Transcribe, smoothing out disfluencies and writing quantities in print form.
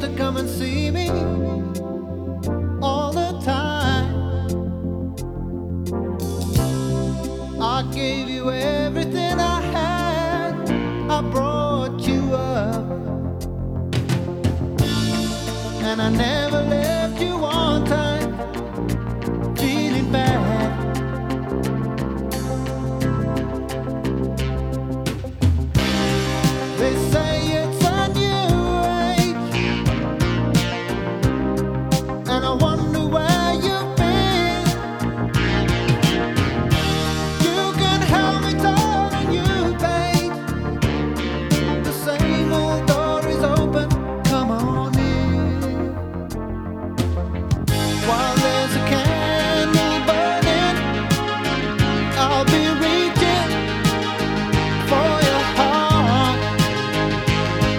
to come and see me all the time. I gave you everything I had. I brought you up, and I never